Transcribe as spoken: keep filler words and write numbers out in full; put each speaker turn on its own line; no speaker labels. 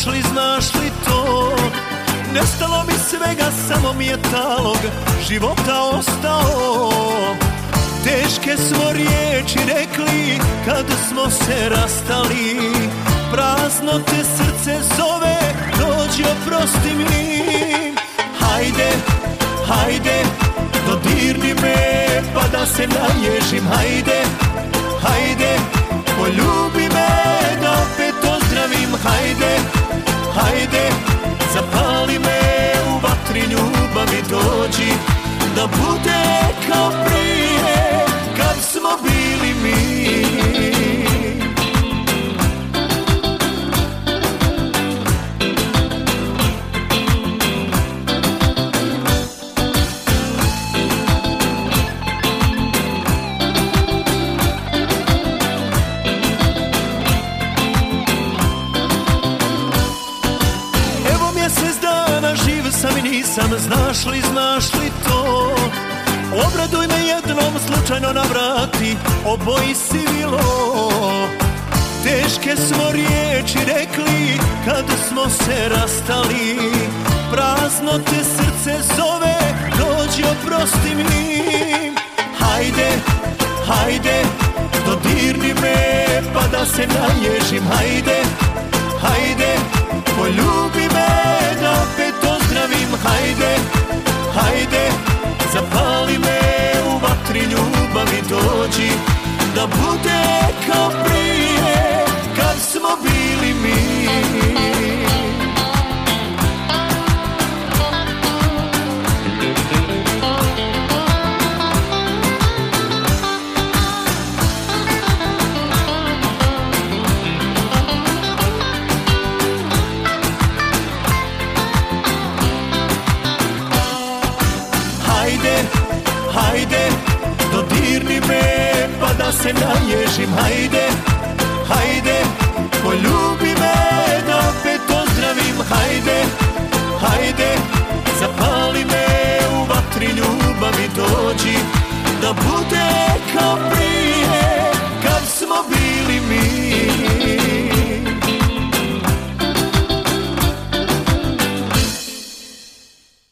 li, znaš li to? Nestalo mi svega, samo mi je talog života ostao. Teške smo riječi rekli kad smo se rastali. Prazno te srce zove, dođi oprosti mi. Hajde, hajde, dodirni me pa da se naježim. Hajde, hajde, poljubi me da opet ozdravim. Hajde, hajde, zapali me u vatri ljubavi. Dođi da bude kao prije kad smo bili mi. Sam i nisam, znaš li, znaš li to? Obraduj me jednom, slučajno navrati, oboji sivilo. Teške smo riječi rekli kad smo se rastali. Prazno te srce zove, dođi oprosti mi. Hajde, hajde, dodirni me pa da se naježim. Hajde, hajde, poljubi me da opet ozdravim. Hajde, hajde, zapali me u vatri ljubavi. Dođi da bude kao prije kad smo bili mi. Hajde, hajde, dodirni me pa da se naježim. Hajde, hajde, poljubi me da opet ozdravim. Hajde, hajde,